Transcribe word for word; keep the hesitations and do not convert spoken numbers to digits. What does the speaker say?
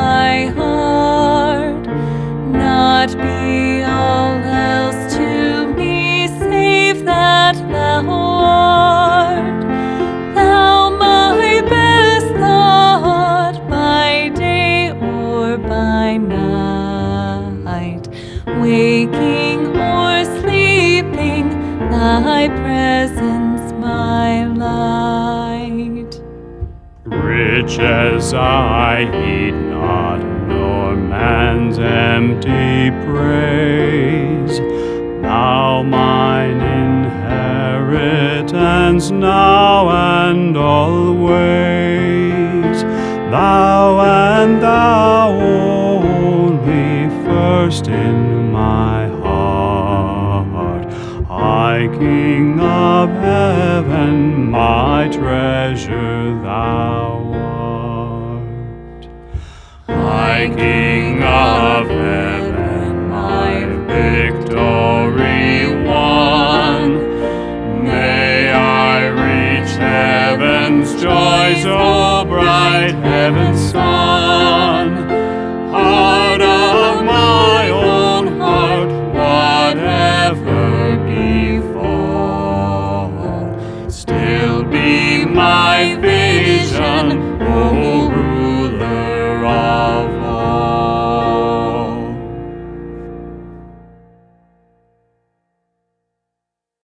my heart, not be all else to me save that thou art. Thou my best thought by day or by night, waking or sleeping, thy presence my light. Riches I heed not, nor man's empty praise. Thou mine inheritance now and always. Thou and thou only first in my heart. I, King of heaven, my treasure thou art. I, King of heaven, my victory won. May I reach heaven's joys, O bright heaven's sun. Heart of my own heart, whatever befall, still be